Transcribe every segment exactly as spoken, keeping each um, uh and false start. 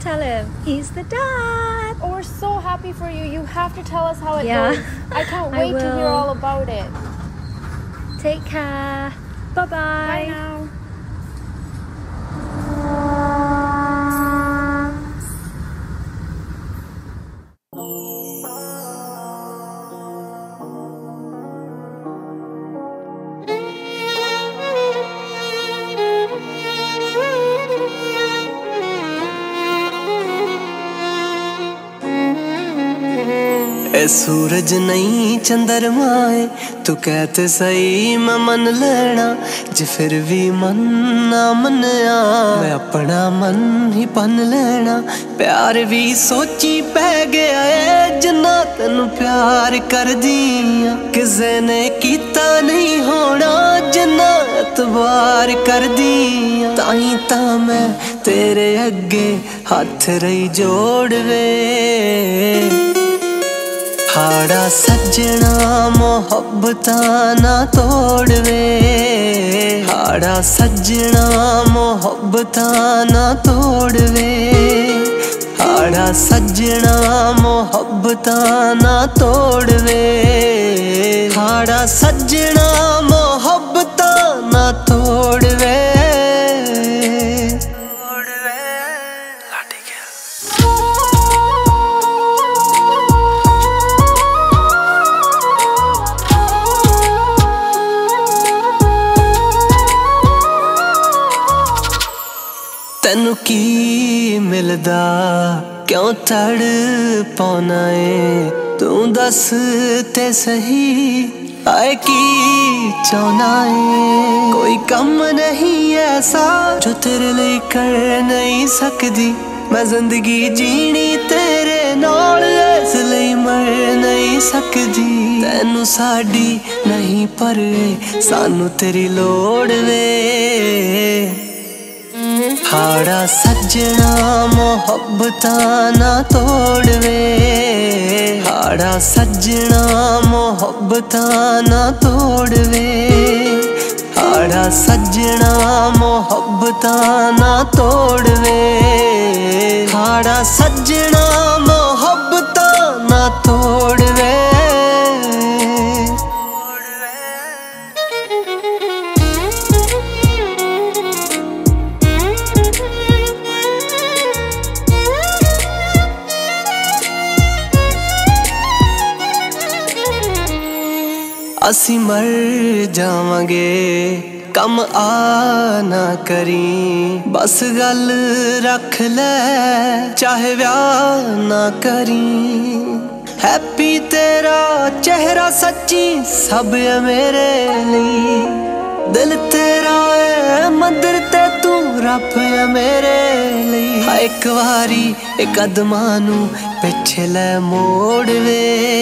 tell him. He's the dad. Oh, we're so happy for you. You have to tell us how it Yeah. goes. I can't I wait to hear will. all about it. Take care. Bye-bye. Bye now. ए सूरज नहीं चंद्रमा है तू कहते सही मैं मन लेना जे फिर भी मन ना मनिया मैं अपना मन ही पन लेना प्यार भी सोची पै गया है जिन्ना तेनू प्यार कर दिया किसे ने कीता नहीं होना जिन्ना एतबार कर दिया ताई ता मैं तेरे अगे हाथ रही जोड़ वे हाड़ा सजना मोहब्बतां ना तोड़ वे हाड़ा सजना मोहब्बतां ना तोड़ वे हाड़ा सजना मोहब्बतां ना तोड़ वे हाड़ा सजना मोहब्बतां ना तोड़ वे तैनू की मिलदा क्यों तड़ पाना है तू दस ते सही आए की चाहना है कोई कम नहीं ऐसा जो तेरे लिए कर नहीं सकदी मैं जिंदगी जीनी तेरे नाल इस लिए मर नहीं सकदी तैनू साडी नहीं पर सानू तेरी लोड़ वे हाड़ा सजना मोहब्बतां ना तोड़ वे हाड़ा सजना मोहब्बतां ना तोड़ वे हाड़ा सजना मोहब्बतां ना तोड़ वे हाड़ा सजना मोहब्बतां ना तोड़ वे असी मर जावांगे कम आ ना करी बस गल रख ले चाहे व्याह ना करी हैप्पी तेरा चेहरा सच्ची सब है मेरे लिए दिल तेरा है मंदिर ते तू रब है मेरे लिए एक बारी एक कदमां नू पिछे ले मोड़ वे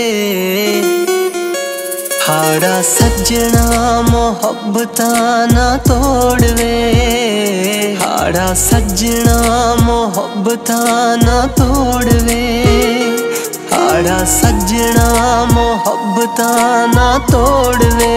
हाड़ा सजना मोहब्बतां ना तोड़ वे हाड़ा सजना मोहब्बतां ना तोड़ वे हाड़ा सजना मोहब्बतां ना तोड़ वे